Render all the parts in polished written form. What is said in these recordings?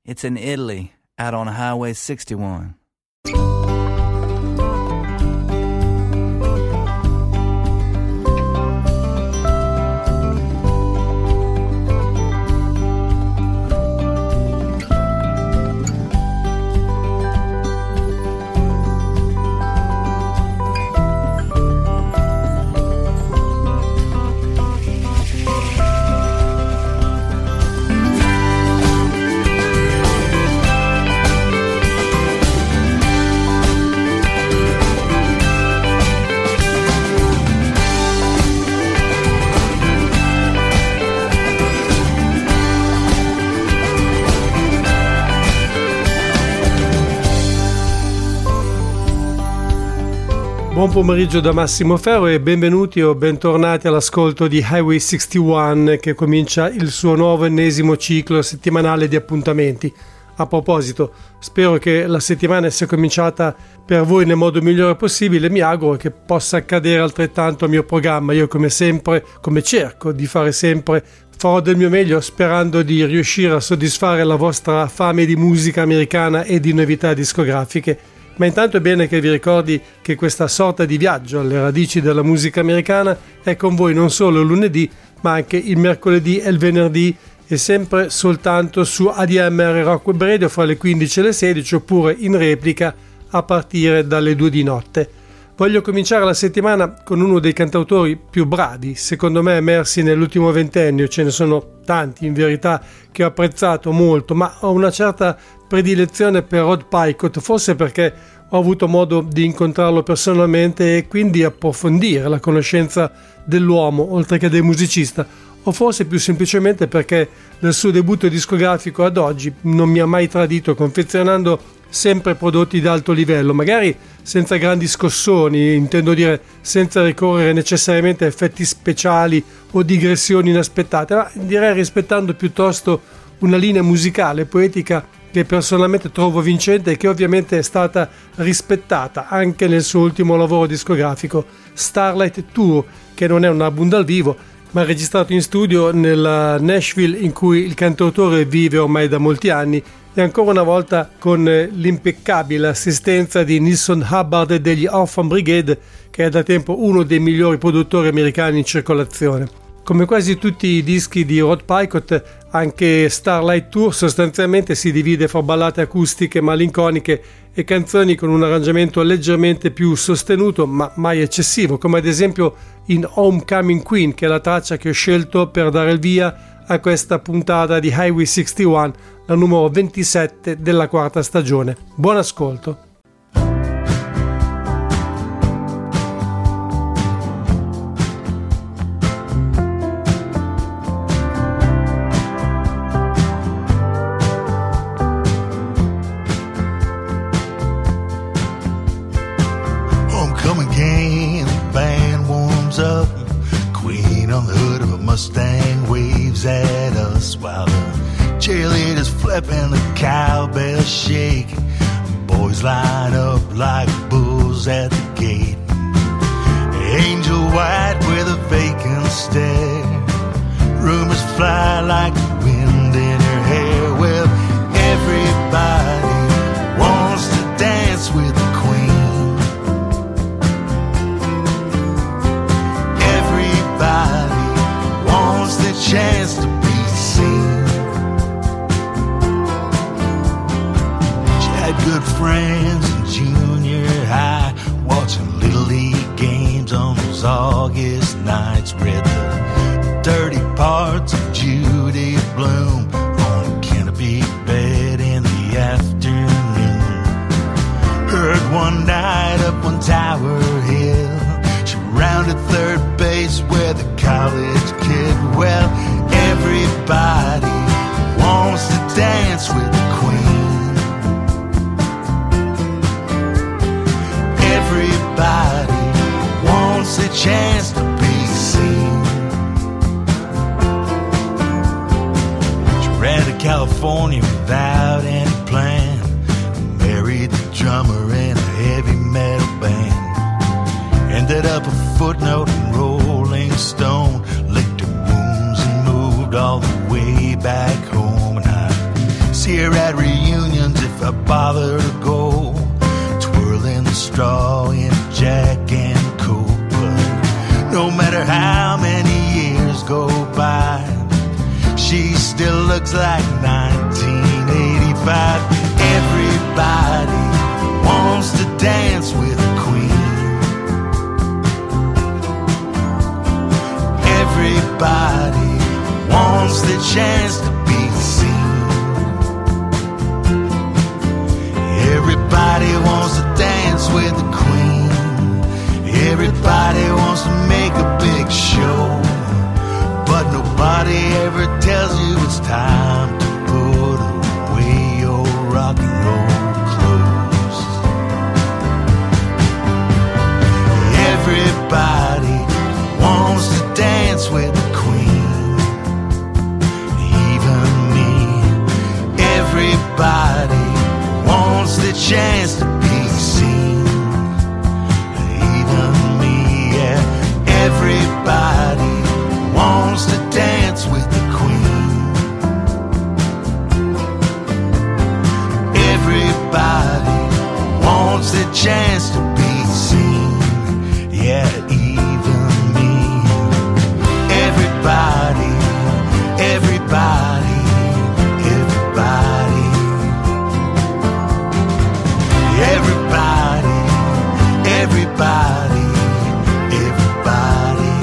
It's in Italy, out on Highway 61. Buon pomeriggio da Massimo Ferro e benvenuti o bentornati all'ascolto di Highway 61 che comincia il suo nuovo ennesimo ciclo settimanale di appuntamenti. A proposito, spero che la settimana sia cominciata per voi nel modo migliore possibile, mi auguro che possa accadere altrettanto al mio programma. Io come sempre, come cerco di fare sempre, farò del mio meglio sperando di riuscire a soddisfare la vostra fame di musica americana e di novità discografiche. Ma intanto è bene che vi ricordi che questa sorta di viaggio alle radici della musica americana è con voi non solo il lunedì, ma anche il mercoledì e il venerdì e sempre soltanto su ADMR Rock Web Radio fra le 15 e le 16 oppure in replica a partire dalle 2 di notte. Voglio cominciare la settimana con uno dei cantautori più bravi, secondo me emersi nell'ultimo ventennio. Ce ne sono tanti in verità che ho apprezzato molto, ma ho una certa predilezione per Rod Picott, forse perché ho avuto modo di incontrarlo personalmente e quindi approfondire la conoscenza dell'uomo oltre che del musicista, o forse più semplicemente perché nel suo debutto discografico ad oggi non mi ha mai tradito, confezionando sempre prodotti di alto livello, magari senza grandi scossoni, intendo dire senza ricorrere necessariamente a effetti speciali o digressioni inaspettate, ma direi rispettando piuttosto una linea musicale, poetica, che personalmente trovo vincente e che ovviamente è stata rispettata anche nel suo ultimo lavoro discografico, Starlight Tour, che non è un album dal vivo, ma registrato in studio nella Nashville in cui il cantautore vive ormai da molti anni, e ancora una volta con l'impeccabile assistenza di Neilson Hubbard e degli Orphan Brigade, che è da tempo uno dei migliori produttori americani in circolazione. Come quasi tutti i dischi di Rod Picott, anche Starlight Tour sostanzialmente si divide fra ballate acustiche malinconiche e canzoni con un arrangiamento leggermente più sostenuto ma mai eccessivo, come ad esempio in Homecoming Queen, che è la traccia che ho scelto per dare il via a questa puntata di Highway 61, la numero 27 della quarta stagione. Buon ascolto. Homecoming came, the band warms up, Queen on the hood of a Mustang waves at us while the cheerleaders flip and the cowbells shake. Boys line up like bulls at the gate. Angel white with a vacant stare. Rumors fly like the wind in her hair. Well, everybody wants to dance with the queen. Everybody wants the chance to be seen. Good friends in junior high, watching Little League games on those August nights. Read the dirty parts of Judy Blume on a canopy bed in the afternoon. Heard one night up on Tower Hill, she rounded third base with a college kid. Well, everybody wants to dance with the queen. Everybody wants a chance to be seen. She ran to California without any plan, married the drummer in a heavy metal band. Ended up a footnote in Rolling Stone, licked her wounds and moved all the way back home. And I see her here at reunions if I bother to go, twirling the straw in Jack and Coke. But no matter how many years go by, she still looks like 1985. Everybody wants to dance with the Queen. Everybody wants the chance to be seen. Everybody wants to dance with the Queen. Everybody wants to make a big show, but nobody ever tells you it's time to put away your rock and roll clothes. Everybody wants to dance with the Queen, even me. Everybody wants the chance to be seen, even me, yeah. Everybody wants to dance with the Queen. Everybody wants the chance to be seen, yeah, even me. Everybody, everybody, everybody, everybody, everybody, everybody.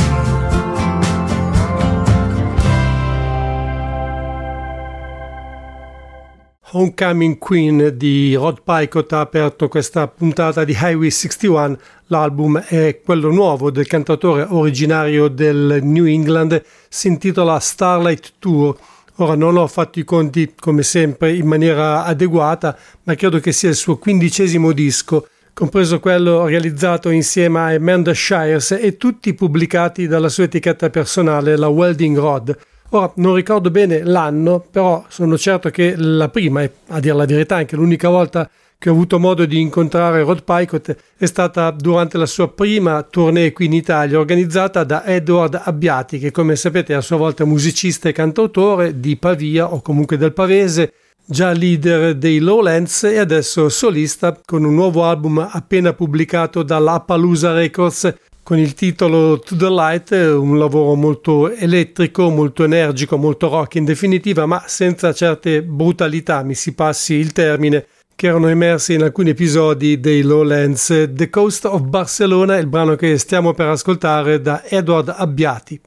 Homecoming Queen di Rod Picott ha aperto questa puntata di Highway 61. L'album è quello nuovo del cantautore originario del New England, si intitola Starlight Tour. Ora non ho fatto i conti come sempre in maniera adeguata, ma credo che sia il suo 15° disco, compreso quello realizzato insieme a Amanda Shires e tutti pubblicati dalla sua etichetta personale, la Welding Rod. Ora non ricordo bene l'anno, però sono certo che la prima, e a dire la verità anche l'unica volta che ho avuto modo di incontrare Rod Picott è stata durante la sua prima tournée qui in Italia, organizzata da Edward Abbiati, che come sapete è a sua volta musicista e cantautore di Pavia o comunque del Pavese, già leader dei Lowlands e adesso solista con un nuovo album appena pubblicato dalla Appaloosa Records con il titolo To the Light, un lavoro molto elettrico, molto energico, molto rock in definitiva, ma senza certe brutalità, mi si passi il termine, che erano emerse in alcuni episodi dei Lowlands. The Coast of Barcelona è il brano che stiamo per ascoltare da Edward Abbiati.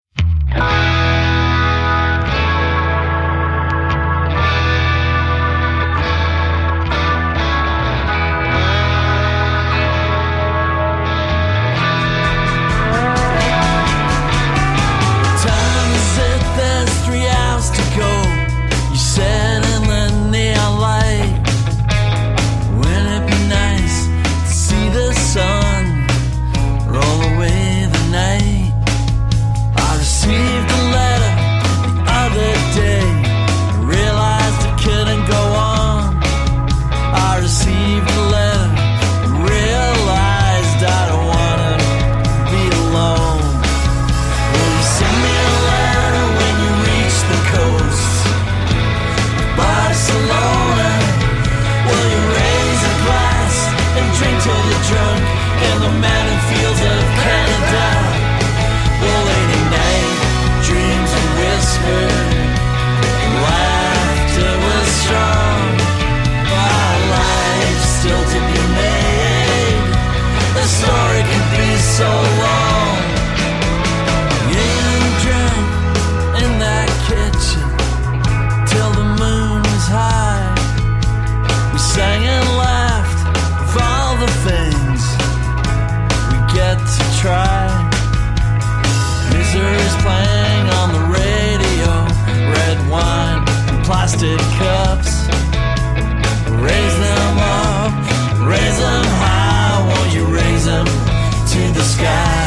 Plastic cups, raise them up, raise them high, won't you raise them to the sky?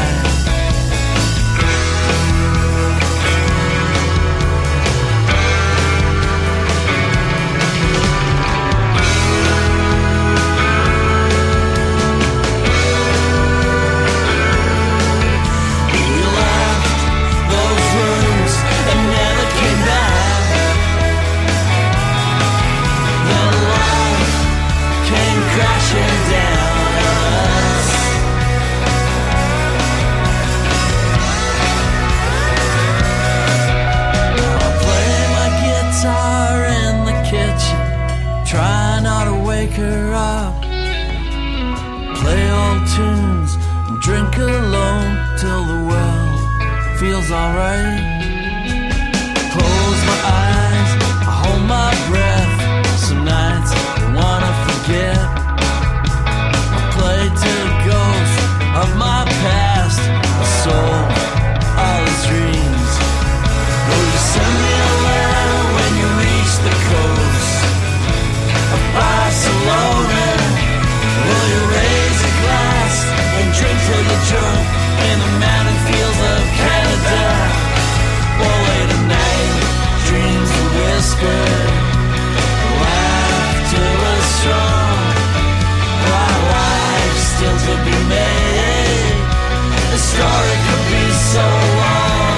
wake her up, play old tunes and drink alone till the well feels alright. Close my eyes, I hold my breath. Some nights I wanna forget. I play to the ghost of my past, a soul, all his dreams. Will you send me a letter when you reach the coast of Barcelona? Will you raise a glass and drink till you're drunk in the mountain fields of Canada? Or late at night, dreams will whisper, laughter was strong, while life still to be made. The story could be so long.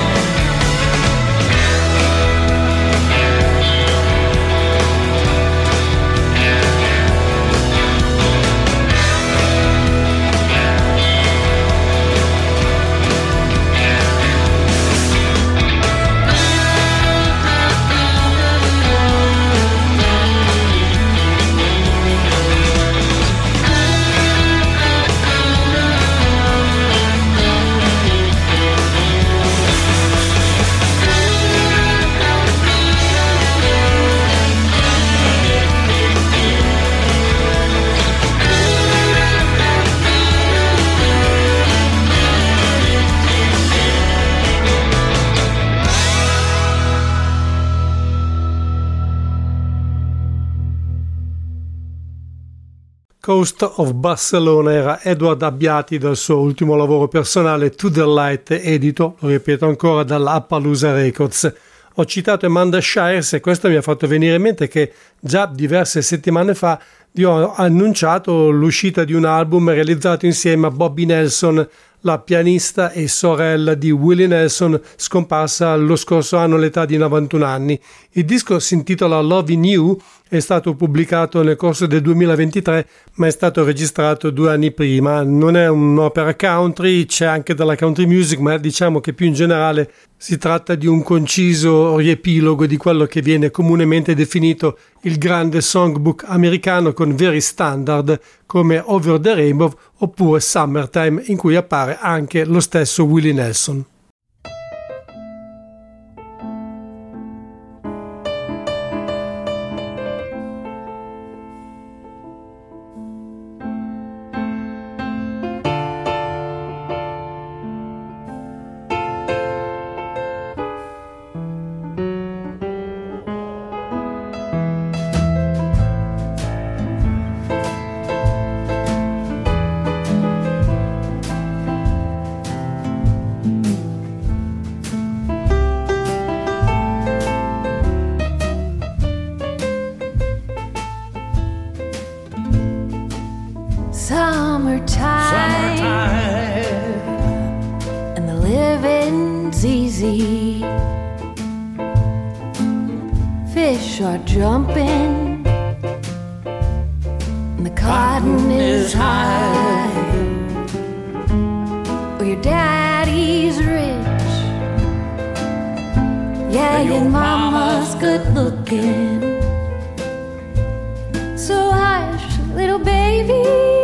Coast of Barcelona era Edward Abbiati dal suo ultimo lavoro personale To The Light, edito, lo ripeto ancora, dalla Appaloosa Records. Ho citato Amanda Shires e questo mi ha fatto venire in mente che già diverse settimane fa vi ho annunciato l'uscita di un album realizzato insieme a Bobby Nelson, la pianista e sorella di Willie Nelson, scomparsa lo scorso anno all'età di 91 anni. Il disco si intitola Loving You, è stato pubblicato nel corso del 2023, ma è stato registrato 2 anni prima. Non è un'opera country, c'è anche della country music, ma diciamo che più in generale si tratta di un conciso riepilogo di quello che viene comunemente definito il grande songbook americano, con veri standard come Over the Rainbow oppure Summertime, in cui appare anche lo stesso Willie Nelson. Fish are jumping and the cotton is high. Well, your daddy's rich, yeah, your mama's good looking. So hush, little baby,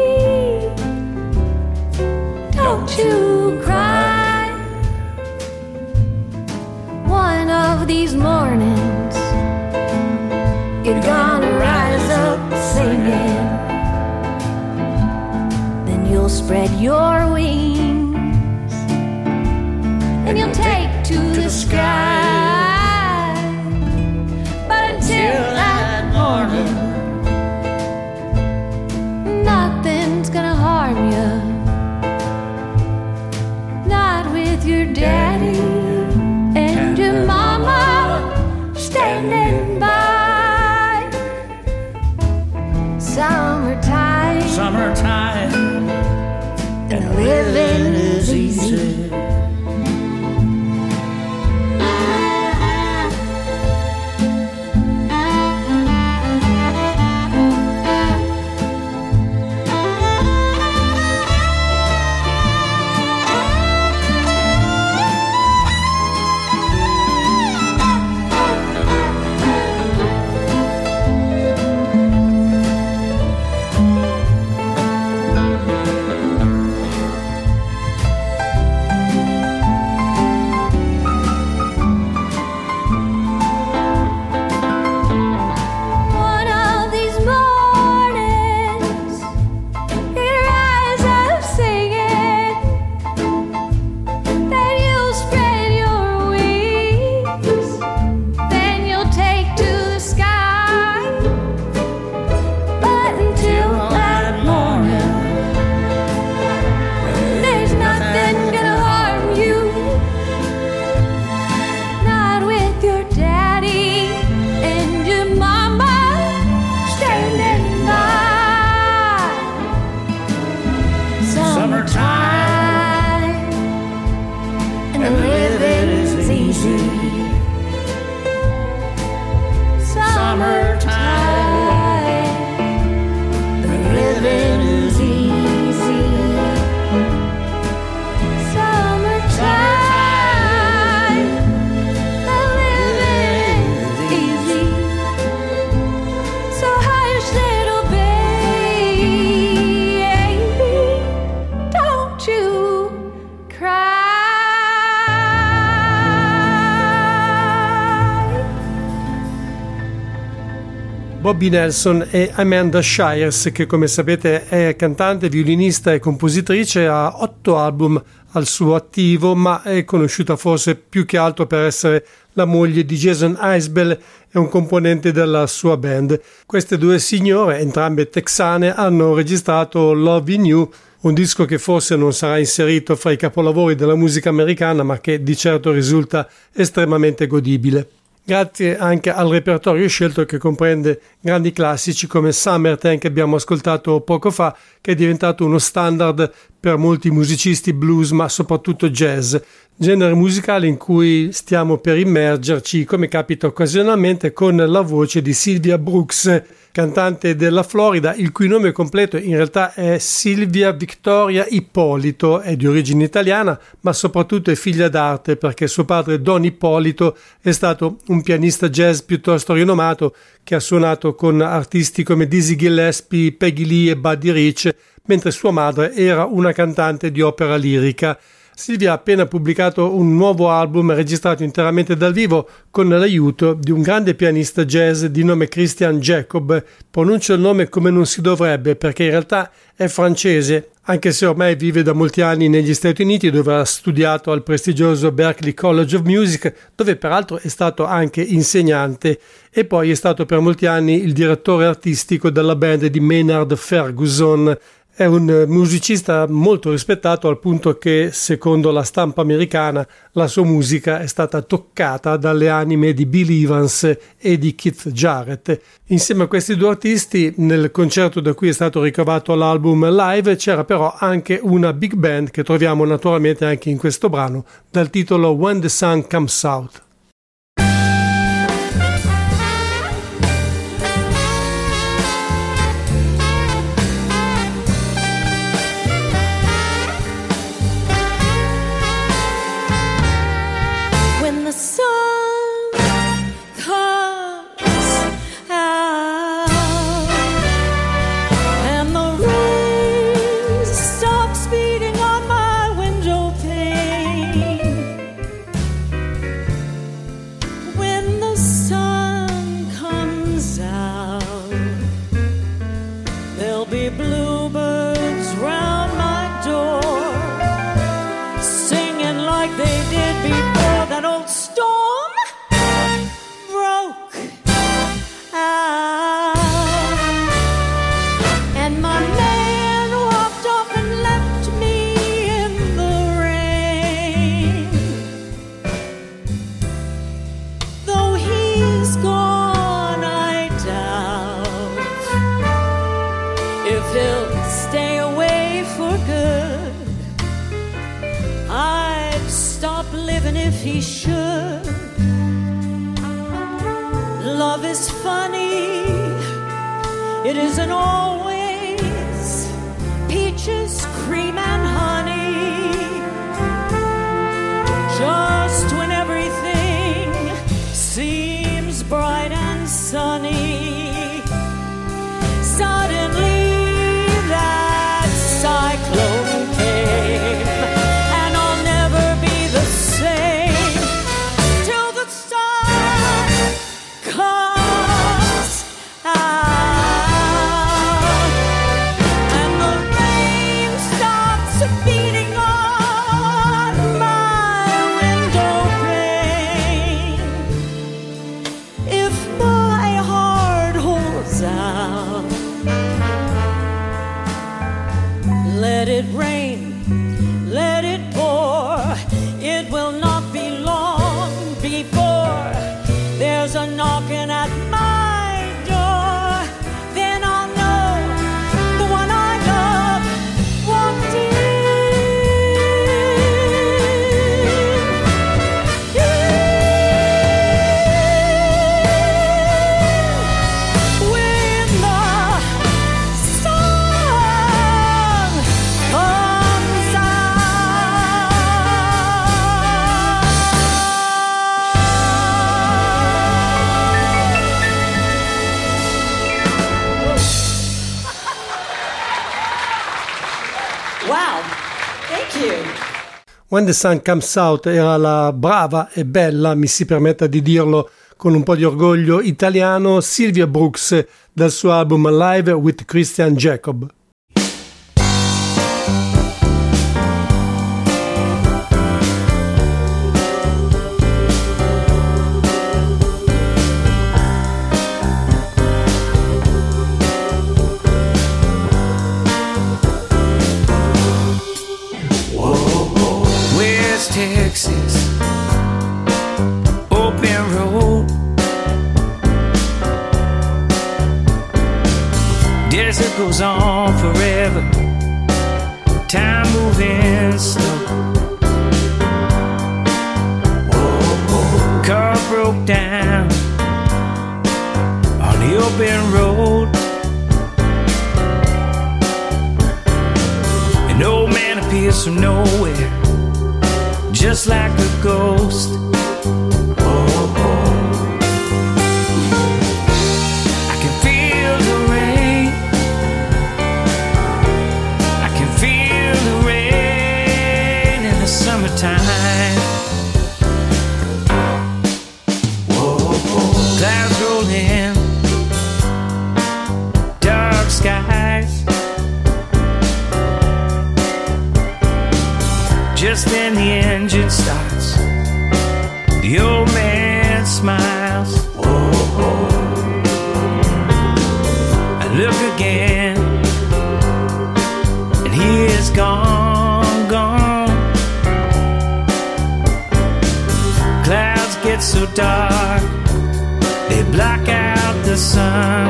don't you cry. One of these mornings you're gonna rise up singing. Then you'll spread your wings and you'll take to the sky. But until that morning, nothing's gonna harm you. Not with your daddy and your mama standing by. Summertime, and living is easy. Bobby Nelson e Amanda Shires, che come sapete è cantante, violinista e compositrice, ha 8 album al suo attivo, ma è conosciuta forse più che altro per essere la moglie di Jason Isbell e un componente della sua band. Queste due signore, entrambe texane, hanno registrato Love in You, un disco che forse non sarà inserito fra i capolavori della musica americana, ma che di certo risulta estremamente godibile. Grazie anche al repertorio scelto, che comprende grandi classici come Summertime, che abbiamo ascoltato poco fa, che è diventato uno standard per molti musicisti blues ma soprattutto jazz, genere musicale in cui stiamo per immergerci, come capita occasionalmente, con la voce di Sylvia Brooks, cantante della Florida, il cui nome completo in realtà è Silvia Victoria Ippolito, è di origine italiana, ma soprattutto è figlia d'arte, perché suo padre Don Ippolito è stato un pianista jazz piuttosto rinomato che ha suonato con artisti come Dizzy Gillespie, Peggy Lee e Buddy Rich, mentre sua madre era una cantante di opera lirica. Silvia ha appena pubblicato un nuovo album registrato interamente dal vivo con l'aiuto di un grande pianista jazz di nome Christian Jacob. Pronuncio il nome come non si dovrebbe perché in realtà è francese, anche se ormai vive da molti anni negli Stati Uniti, dove ha studiato al prestigioso Berklee College of Music, dove peraltro è stato anche insegnante, e poi è stato per molti anni il direttore artistico della band di Maynard Ferguson. È un musicista molto rispettato, al punto che, secondo la stampa americana, la sua musica è stata toccata dalle anime di Bill Evans e di Keith Jarrett. Insieme a questi due artisti, nel concerto da cui è stato ricavato l'album live, c'era però anche una big band che troviamo naturalmente anche in questo brano, dal titolo When the Sun Comes Out. He should. Love is funny, it isn't always peaches, cream and honey. Just when everything seems bright and sunny, suddenly that cyclone came, and I'll never be the same. Let it rain, let it pour, it will not be long before there's a knocking at my door. Then I'll know the one I love walked in. When the sun comes Wow, thank you. When the Sun Comes Out era la brava e bella, mi si permetta di dirlo con un po' di orgoglio italiano, Sylvia Brooks dal suo album Live with Christian Jacob. Texas, open road, desert goes on forever, time moving slow. Car broke down on the open road. An old man appears from nowhere, just like a ghost. I can feel the rain, I can feel the rain in the summertime. Clouds roll in, dark skies. Just then the engine starts, the old man smiles. I look again, and he is gone, gone. Clouds get so dark, they block out the sun.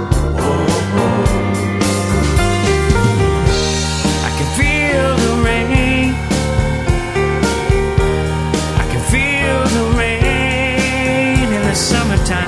I can feel the rain, summertime.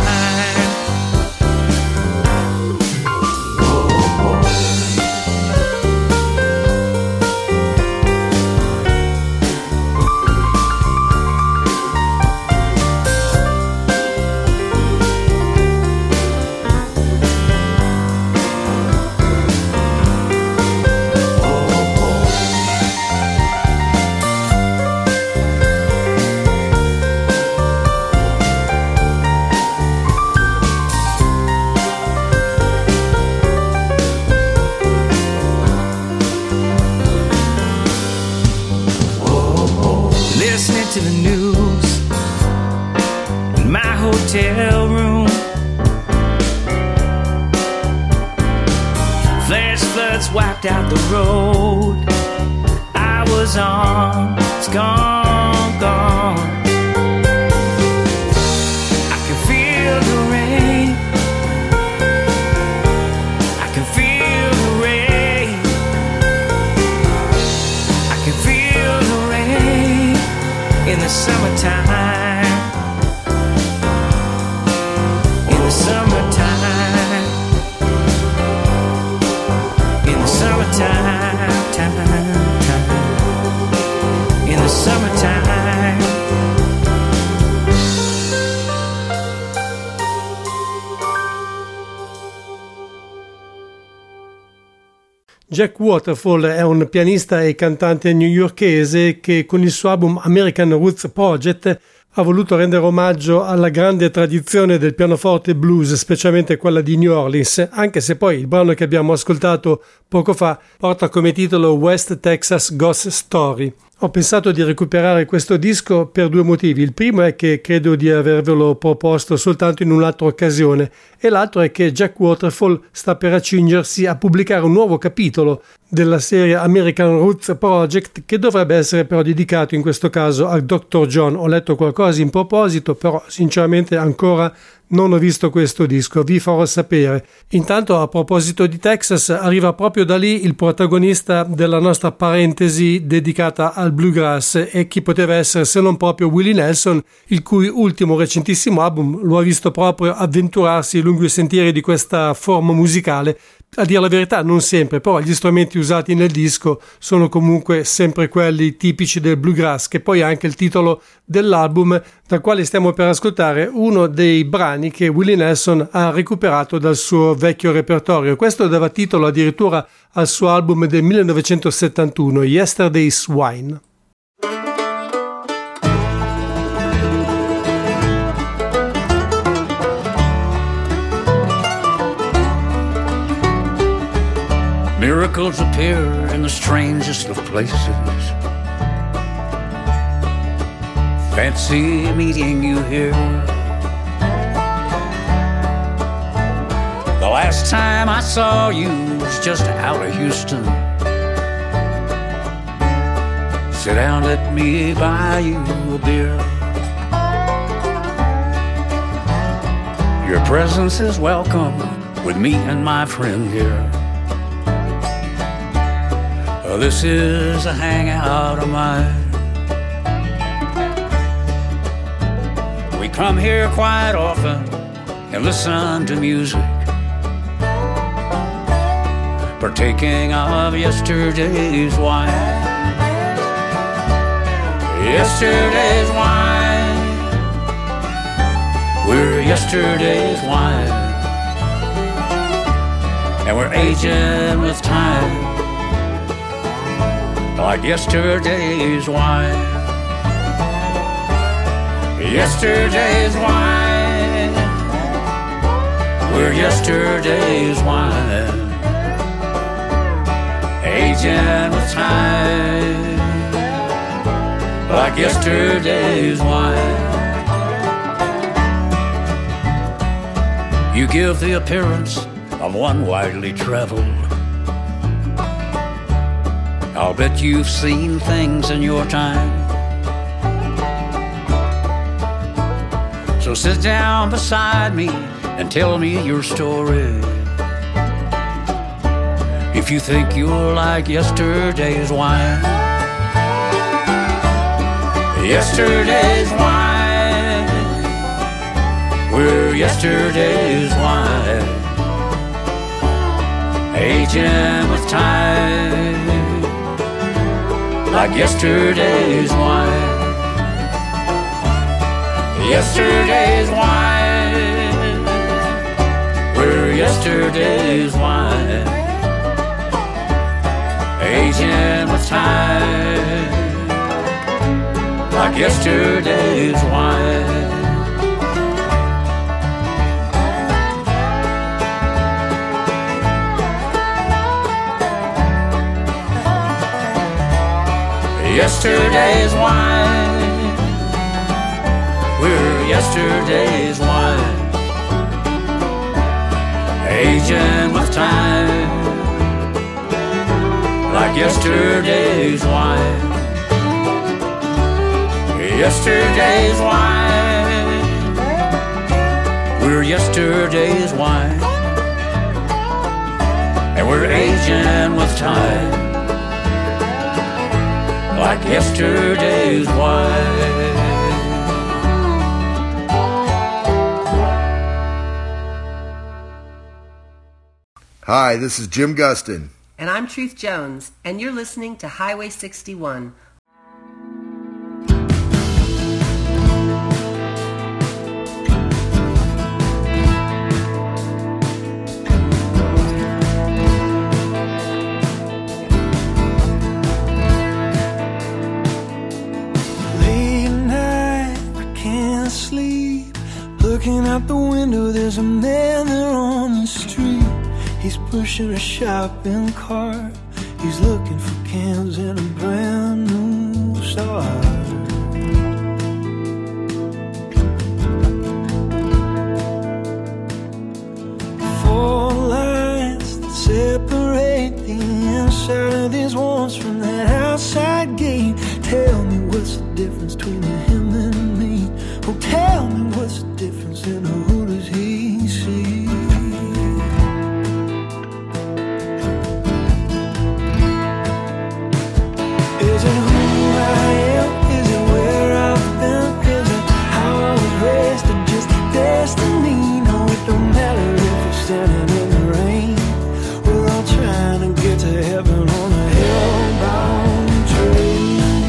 To the news in my hotel room, flash floods wiped out the road I was on. It's gone, gone. I can feel the rain, I can feel the rain, I can feel the rain in the summertime, in the summertime, in the summertime, in the summertime. Jack Waterfall è un pianista e cantante newyorkese che con il suo album American Roots Project ha voluto rendere omaggio alla grande tradizione del pianoforte blues, specialmente quella di New Orleans, anche se poi il brano che abbiamo ascoltato poco fa porta come titolo West Texas Ghost Story. Ho pensato di recuperare questo disco per due motivi. Il primo è che credo di avervelo proposto soltanto in un'altra occasione e l'altro è che Jack Waterfall sta per accingersi a pubblicare un nuovo capitolo della serie American Roots Project che dovrebbe essere però dedicato in questo caso al Dr. John. Ho letto qualcosa in proposito, però sinceramente ancora non ho visto questo disco, vi farò sapere. Intanto, a proposito di Texas, arriva proprio da lì il protagonista della nostra parentesi dedicata al bluegrass e chi poteva essere se non proprio Willie Nelson, il cui ultimo recentissimo album lo ha visto proprio avventurarsi lungo i sentieri di questa forma musicale. A dire la verità non sempre, però gli strumenti usati nel disco sono comunque sempre quelli tipici del bluegrass, che poi è anche il titolo dell'album dal quale stiamo per ascoltare uno dei brani che Willie Nelson ha recuperato dal suo vecchio repertorio. Questo dava titolo addirittura al suo album del 1971, Yesterday's Wine. Miracles appear in the strangest of places. Fancy meeting you here. The last time I saw you was just out of Houston. Sit down, let me buy you a beer. Your presence is welcome with me and my friend here. This is a hangout of mine. We come here quite often and listen to music, partaking of yesterday's wine. Yesterday's wine. We're yesterday's wine, and we're aging with time, like yesterday's wine. Yesterday's wine. We're yesterday's wine, aging with time, like yesterday's wine. You give the appearance of one widely traveled. I'll bet you've seen things in your time. So sit down beside me and tell me your story. If you think you're like yesterday's wine. Yesterday's wine. We're yesterday's wine, aging with time, like yesterday's wine. Yesterday's wine. We're yesterday's wine, aging with time, like yesterday's wine. Yesterday's wine. We're yesterday's wine, aging with time, like yesterday's wine. Yesterday's wine. We're yesterday's wine, and we're aging with time, like yesterday's wine. Hi, this is Jim Gustin. And I'm Truth Jones, and you're listening to Highway 61. Looking out the window, there's a man there on the street. He's pushing a shopping cart. He's looking for cans and a brand new start. Four lines that separate the inside of these walls from that outside gate. Tell me what's the difference between him and me. Oh, tell me what's the difference and who does he see? Is it who I am? Is it where I've been? Is it how I was raised or just destiny? No, it don't matter if we're standing in the rain. We're all trying to get to heaven on a hellbound train.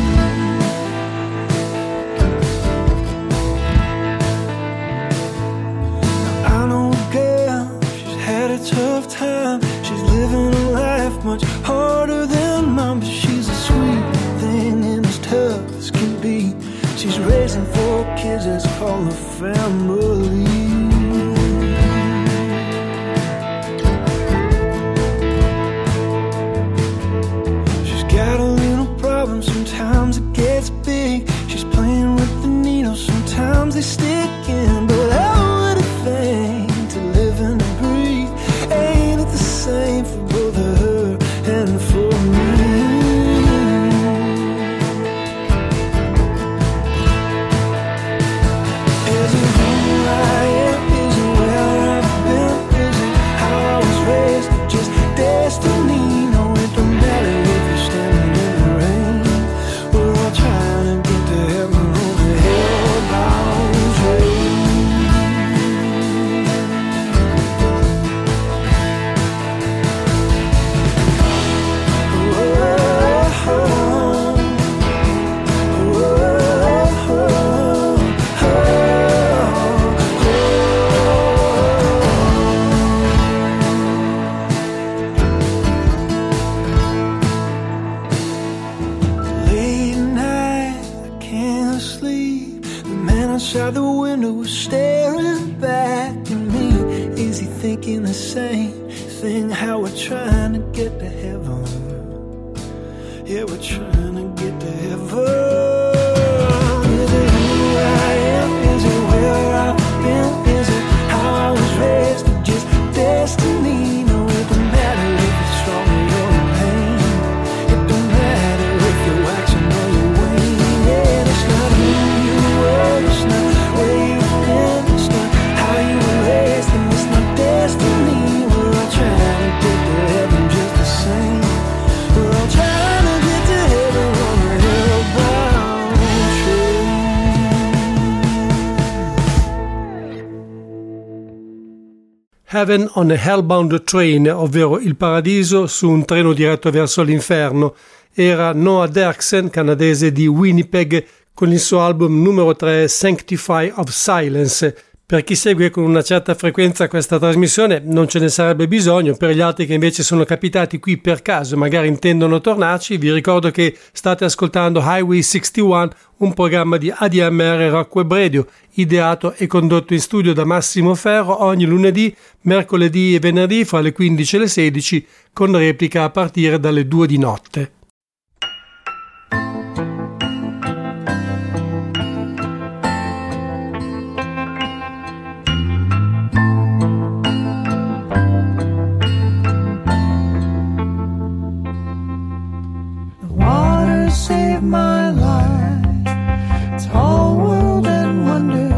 Tough time, she's living a life much harder than mine, but she's a sweet thing and as tough as can be. She's raising 4 kids, that's called a family. everything, how we're trying to get to heaven. Yeah, we're trying to get to heaven. Is it who I am? Is it where I've been? Is it how I was raised? Or just destiny? No, it don't matter if it's strong or you're in pain. It don't matter if you're waxing or you're waning. Yeah, it's not who you were, it's not where you've been, it's not how you were raised, and it's not destiny. We're all trying to get to heaven just the same. We're all trying to get to heaven on a hellbound train. Heaven on a Hellbound Train, ovvero il paradiso su un treno diretto verso l'inferno, era Noah Derksen, canadese di Winnipeg, con il suo album numero 3 Sanctify of Silence. Per chi segue con una certa frequenza questa trasmissione non ce ne sarebbe bisogno, per gli altri che invece sono capitati qui per caso e magari intendono tornarci, vi ricordo che state ascoltando Highway 61, un programma di ADMR Rock Web Radio, ideato e condotto in studio da Massimo Ferro ogni lunedì, mercoledì e venerdì fra le 15 e le 16, con replica a partire dalle 2 di notte. Saved my life, tall world and wonder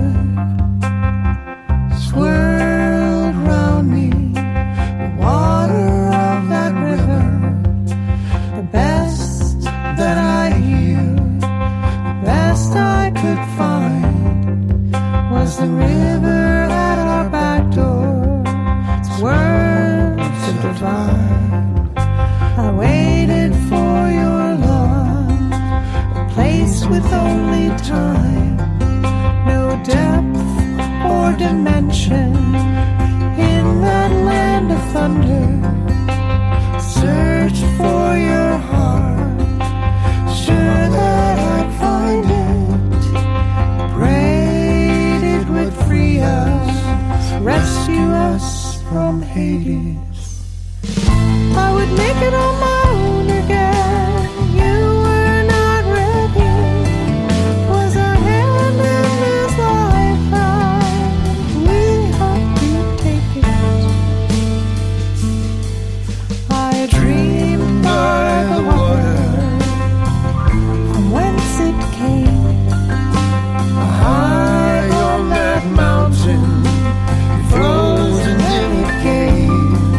swirled round me. The water of that river, the best that I hear, the best I could find was the river at our back door. Its words so divine. I waited for your love, a place with only time, no depth or dimension in that land of thunder. Search for your heart, sure that I'd find it. Prayed it would free us, rescue us from Hades. I would make it on my own again. You were not ready. Was our hand in this lifetime? We have to take it. I dreamed by the water, from whence it came. High on that mountain, frozen in it came.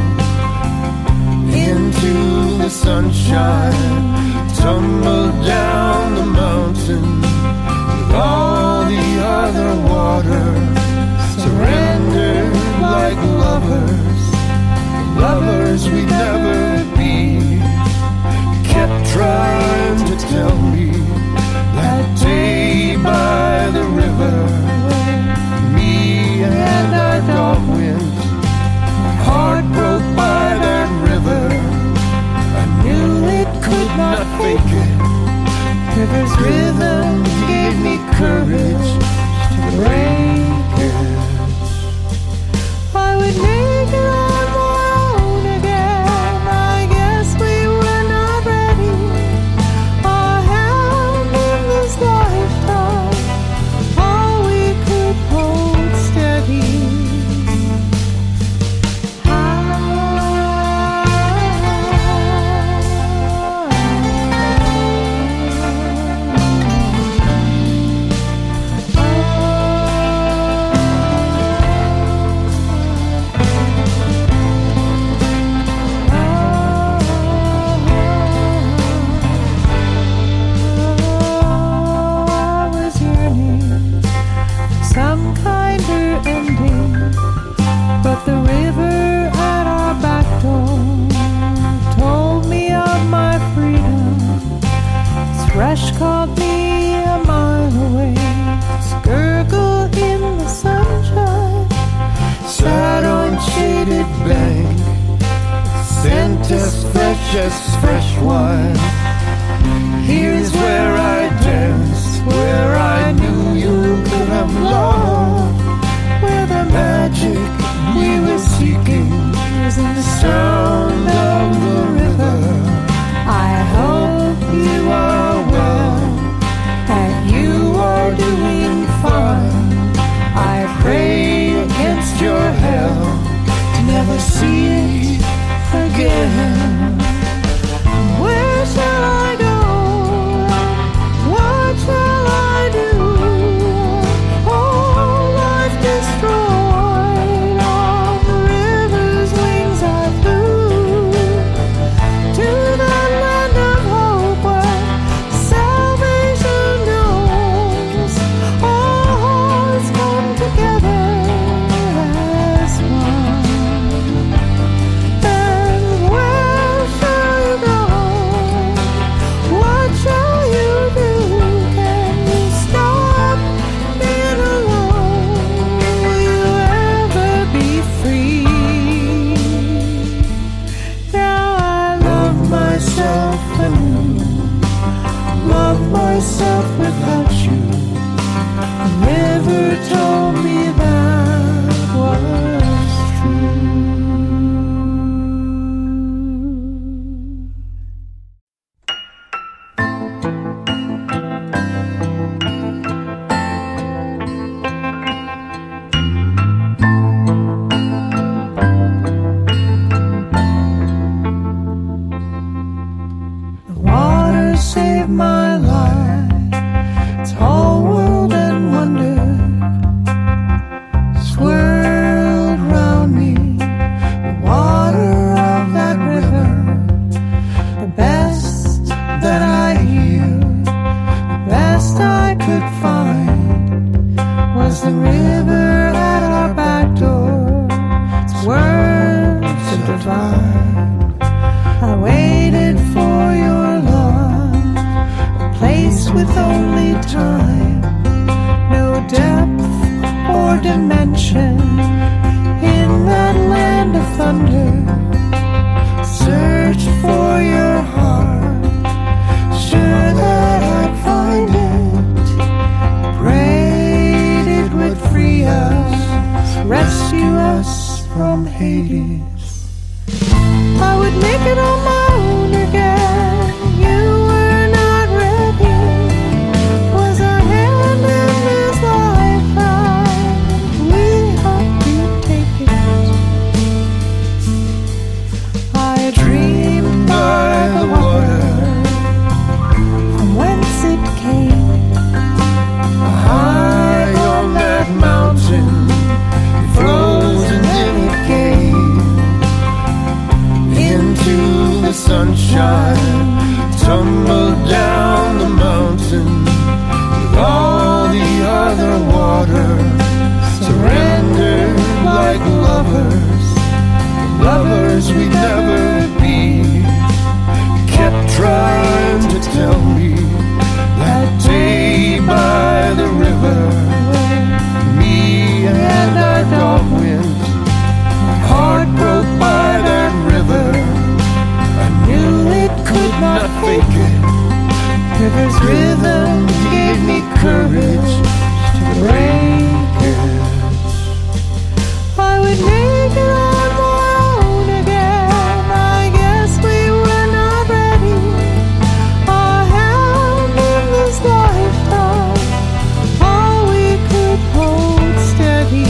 Into the sunshine, tumbled down the mountain with all the other water, surrendered like lovers, lovers we'd never be. Kept trying to tell me that day by the river, me and our dog went, heart broke by that river. I knew it could not fake it. River's rhythm gave me courage to break it. I would make it on my own again. I guess we were not ready. Our hand in this lifetime, all we could hold steady. Fresh caught me a mile away, gurgle in the sunshine, sat on shaded bank, scent as fresh as fresh wine. Here's where I danced, where I knew you could have loved, where the magic we were seeking was in the sun. see it again. Where shall I go? What shall I do? Oh, life destroyed. On the river's wings I flew to that land of hope where salvation knows. All hearts come together as one. And where shall you go? What shall you do? Can you stop being alone? Will you ever be free? Now I love myself and love myself without you. You never told me that was true. The water saved my life. It's all world and wonder swirled round me. The water of that river, the best that I hear, the best I could find was the river at our back door. Its words are divine. I waited for your love, a place with only time, no depth or dimension in that land of thunder. Searched for your heart, sure that I'd find it. Prayed it would free us, rescue us from Hades. I would make it on my own again. You were not ready. Was our hand in this lifetime? We have to take it. I dreamed by the water, from whence it came. High on that mountain, it froze and then it gave into the sunshine, tumbled down the mountain with all the other water, surrendered like lovers, the lovers we'd never be. You kept trying to tell me that day by the river, me and our dog went, my heart broke by that river. I knew it could not fake it. River's rhythm gave me courage to break it. I would make it on my own again. I guess we were not ready. Our hand in this lifetime, all we could hold steady.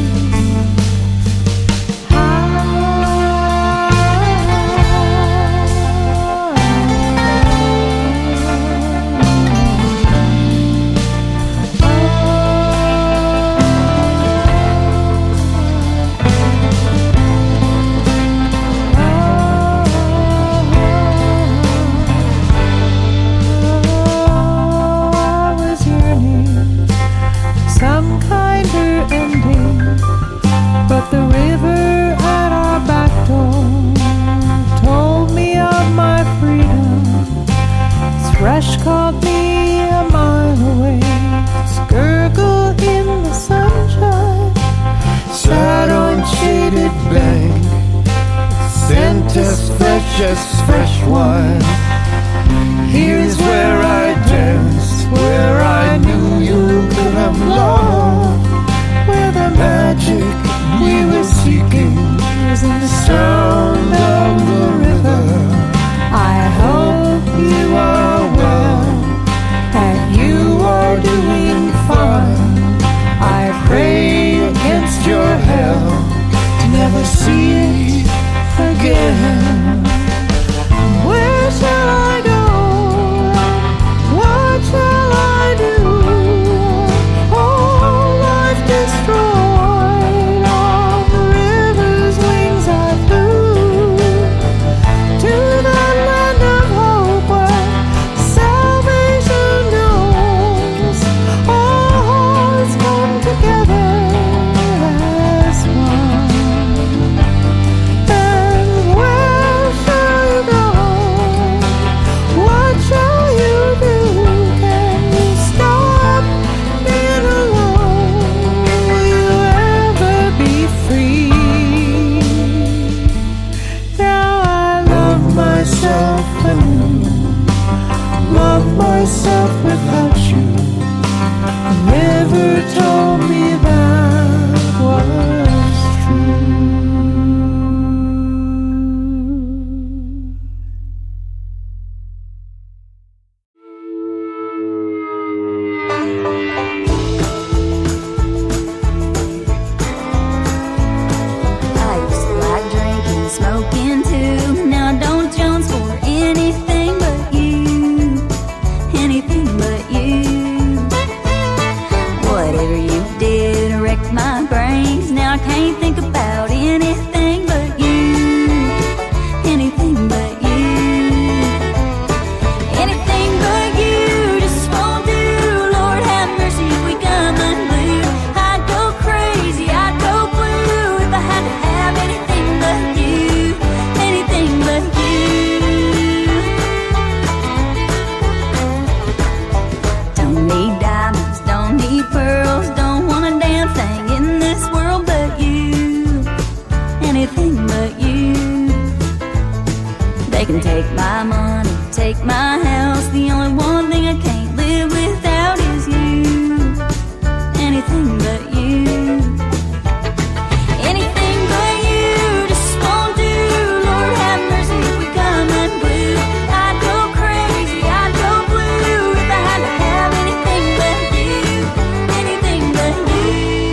Some kinder ending, but the river at our back door told me of my freedom. Its rush caught me a mile away, its gurgle in the sunshine, sat on shaded bank, scent as fresh as fresh wine. Here's where I danced, where I knew you could have loved, where the magic we were seeking was in the sound of the river. I hope you are well, that you are doing fine. I pray against your hell to never see it myself anew. Love myself without you. Never told me that was true. I used to like drinking, smoking too. Now I don't Jones for anything but you. Anything but you. Whatever you did wrecked my brains. Now I can't think about anything but you. Anything but you. Anything but you just won't do. Lord have mercy if we come unglued. I'd go crazy, I'd go blue if I had to have anything but you. Anything but you. Don't need diamonds, don't need pearls, don't want a damn thing in this world but you. Anything but you. They can take my money, take my house. The only one thing I can't live without is you. Anything but you. Anything but you just won't do. Lord have mercy if we come unglued. I'd go crazy, I'd go blue if I had to have anything but you. Anything but you.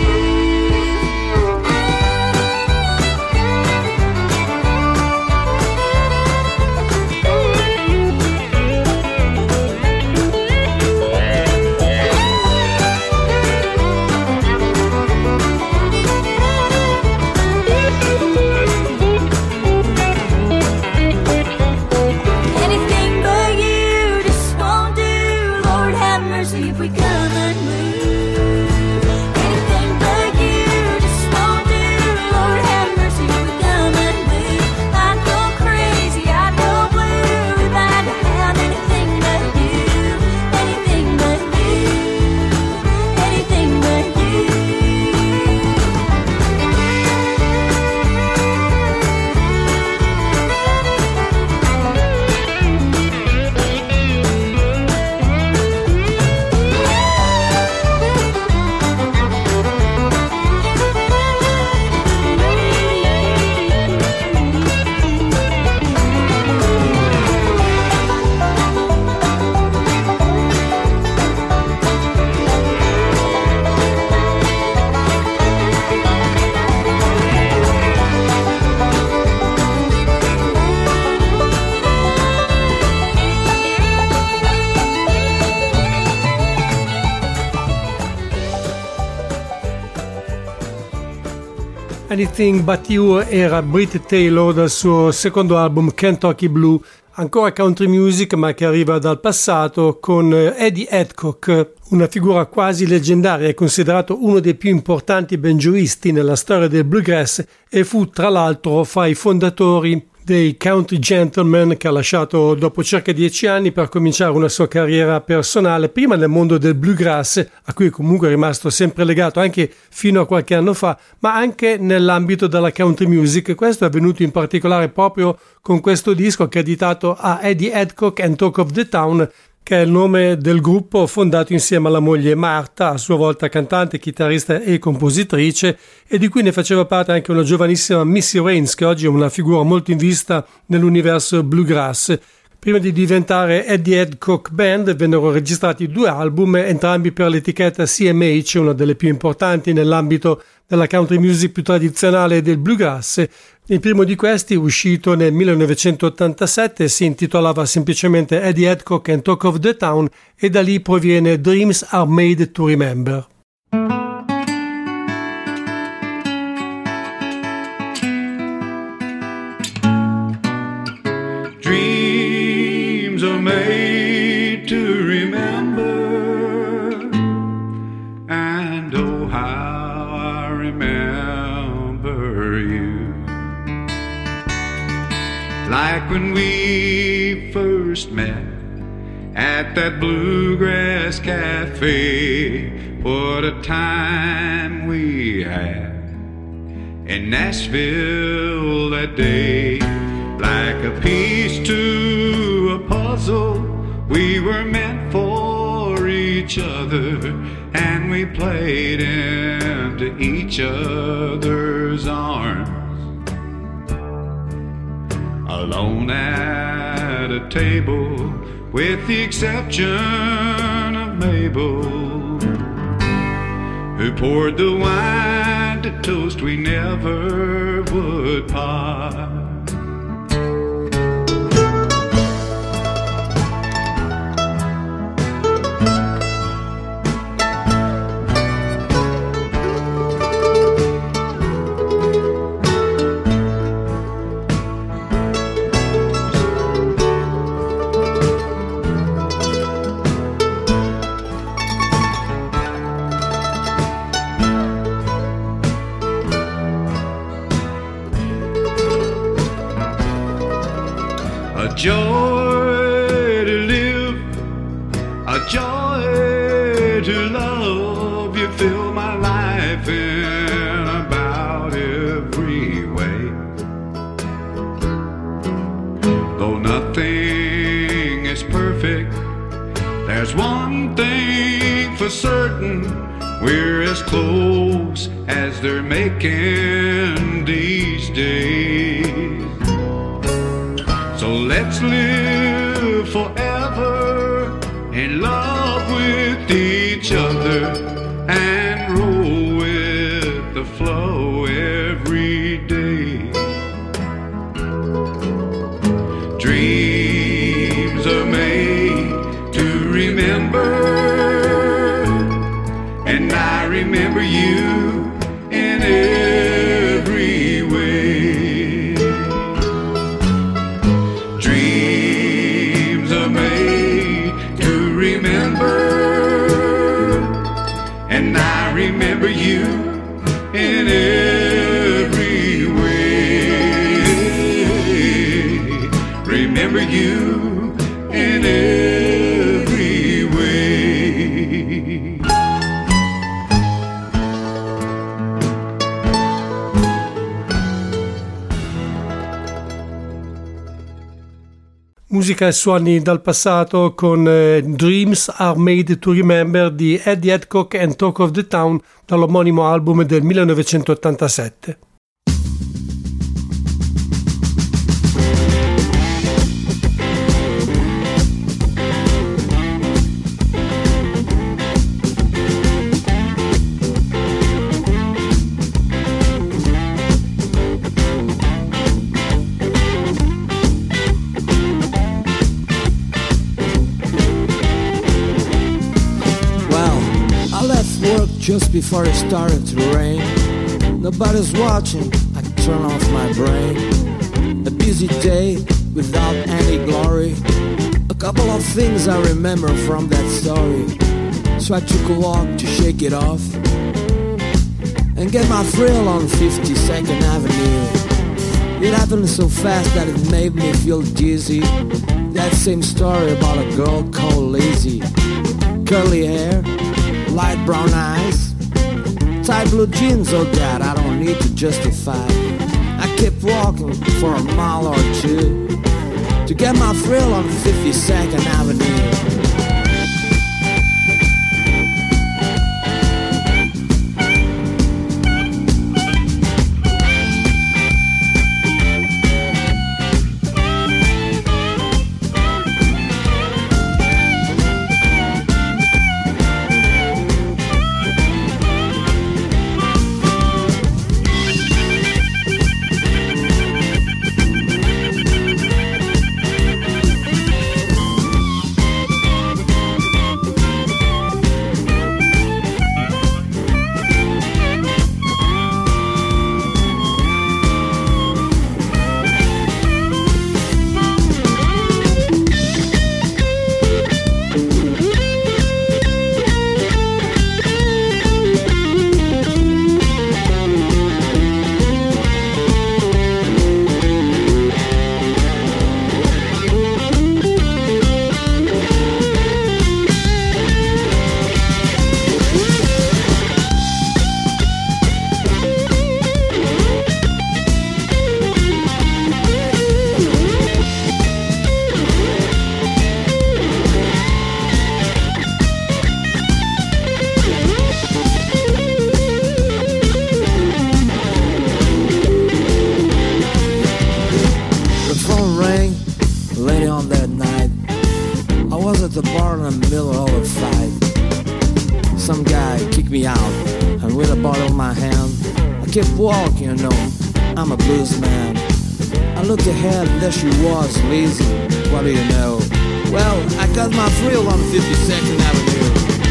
Anything but you just won't do. Lord have mercy if we come unglued. Anything but you just won't do. Lord have mercy if we come unglued. I'd go crazy, I'd go blue if I had to have anything but you. Anything but you. Anything but you. Anything But You era Brit Taylor dal suo secondo album Kentucky Blue, ancora country music ma che arriva dal passato con Eddie Adcock, una figura quasi leggendaria, è considerato uno dei più importanti banjoisti nella storia del bluegrass e fu tra l'altro fra i fondatori dei Country Gentlemen, che ha lasciato dopo circa 10 anni per cominciare una sua carriera personale, prima nel mondo del bluegrass, a cui comunque è rimasto sempre legato anche fino a qualche anno fa, ma anche nell'ambito della country music. Questo è avvenuto in particolare proprio con questo disco accreditato a Eddie Adcock and Talk of the Town, che è il nome del gruppo fondato insieme alla moglie Marta, a sua volta cantante, chitarrista e compositrice, e di cui ne faceva parte anche una giovanissima Missy Raines, che oggi è una figura molto in vista nell'universo bluegrass. Prima di diventare Eddie Adcock Band vennero registrati 2 album, entrambi per l'etichetta CMH, una delle più importanti nell'ambito della country music più tradizionale del bluegrass. Il primo di questi, uscito nel 1987, si intitolava semplicemente Eddie Adcock and Talk of the Town e da lì proviene Dreams Are Made to Remember. Dreams are made to remember, and oh how I remember you. Like when we first met at that Bluegrass Cafe, what a time we had in Nashville that day. Like a piece to puzzle. We were meant for each other, and we played into each other's arms. Alone at a table, with the exception of Mabel, who poured the wine to toast we never would part. A joy to live, a joy to love. You fill my life in about every way. Though nothing is perfect, there's one thing for certain: we're as close as they're making these days. So let's live forever in love with each other and roll with the flow every day. Dreams are made to remember, and I remember you in every way. Dreams are made to remember, and I remember you in every way. Remember you in every way. Musica e suoni dal passato con Dreams Are Made to Remember di Eddie Adcock and Talk of the Town dall'omonimo album del 1987. Just before it started to rain, nobody's watching, I turn off my brain. A busy day without any glory. A couple of things I remember from that story. So I took a walk to shake it off and get my thrill on 52nd Avenue. It happened so fast that it made me feel dizzy. That same story about a girl called Lizzie. Curly hair, light brown eyes, tight blue jeans, oh God, I don't need to justify. I kept walking for a mile or two to get my thrill on 52nd Avenue. the bar in the middle of a fight. Some guy kicked me out, and with a bottle in my hand, I kept walking, you know, I'm a blues man. I looked ahead and there she was, lazy, what do you know? Well, I got my thrill on 52nd Avenue.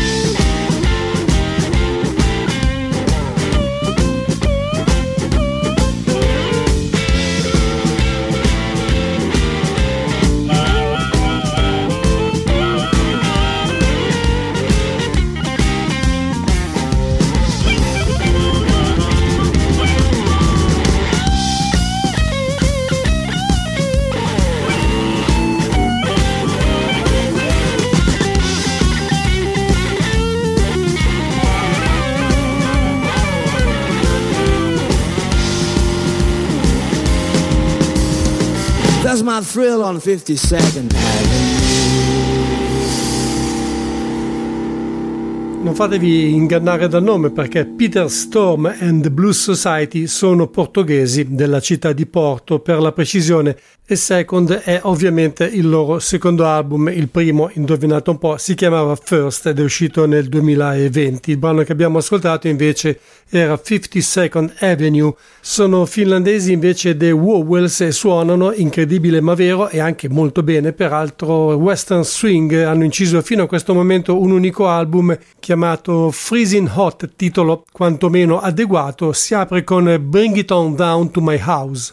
That's my thrill on 52nd Avenue. Non fatevi ingannare dal nome, perché Peter Storm and the Blues Society sono portoghesi della città di Porto, per la precisione, e Second è ovviamente il loro secondo album. Il primo, indovinate un po', si chiamava First ed è uscito nel 2020. Il brano che abbiamo ascoltato invece era 52nd Avenue. Sono finlandesi invece dei Wowells e suonano, incredibile ma vero, e anche molto bene peraltro, western swing. Hanno inciso fino a questo momento un unico album chiamato Freezing Hot, titolo quantomeno adeguato. Si apre con Bring It On Down to My House.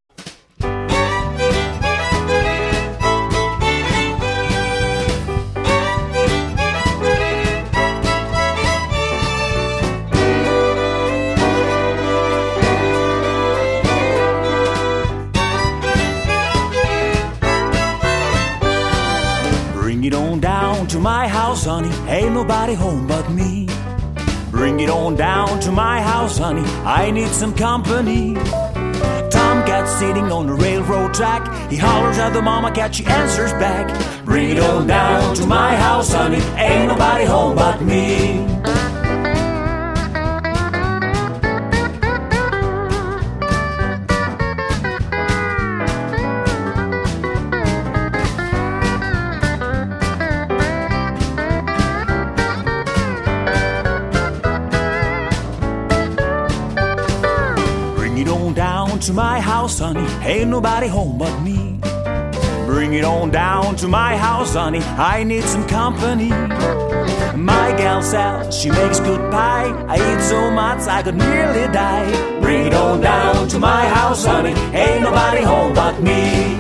Bring it on down to my house, honey, ain't nobody home but me. Bring it on down to my house, honey, I need some company. Tomcat sitting on the railroad track, he hollers at the mama cat, she answers back. Bring it on down to my house, honey, ain't nobody home but me. To my house, honey, ain't nobody home but me. Bring it on down to my house, honey, I need some company. My gal Sal, she makes good pie, I eat so much I could nearly die. Bring it on down to my house, honey, ain't nobody home but me.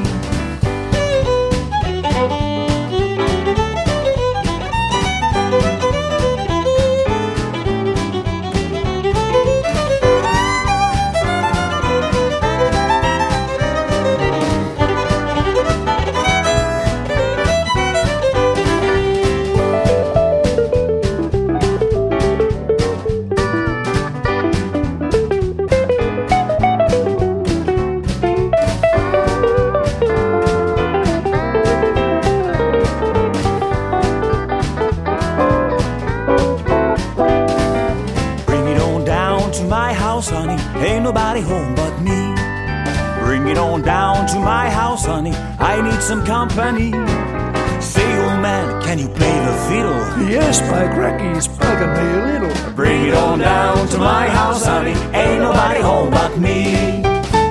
Ain't nobody home but me. Bring it on down to my house, honey, I need some company. Say, old man, can you play the fiddle? Yes, by crackies, I can play a little. Bring it on down to my house, honey, ain't nobody home but me.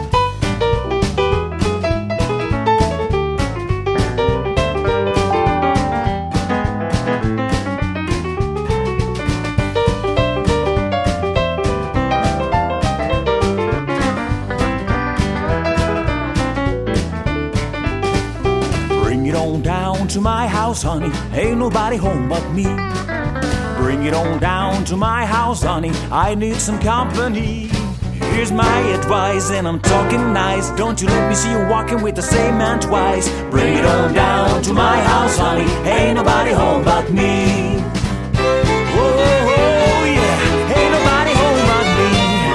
To my house, honey, ain't nobody home but me. Bring it on down to my house, honey, I need some company. Here's my advice, and I'm talking nice. Don't you let me see you walking with the same man twice. Bring it on down to my house, honey, ain't nobody home but me. Oh, yeah, ain't nobody home but me.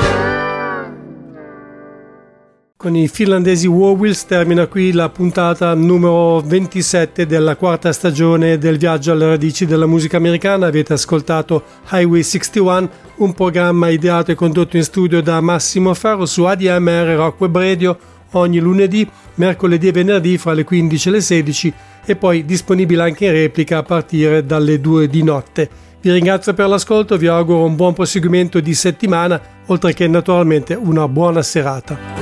Con i finlandesi Wowells termina qui la puntata numero 27 della quarta stagione del viaggio alle radici della musica americana. Avete ascoltato Highway 61, un programma ideato e condotto in studio da Massimo Ferro su ADMR Rock Web Radio, ogni lunedì, mercoledì e venerdì fra le 15 e le 16 e poi disponibile anche in replica a partire dalle 2 di notte. Vi ringrazio per l'ascolto, vi auguro un buon proseguimento di settimana, oltre che naturalmente una buona serata.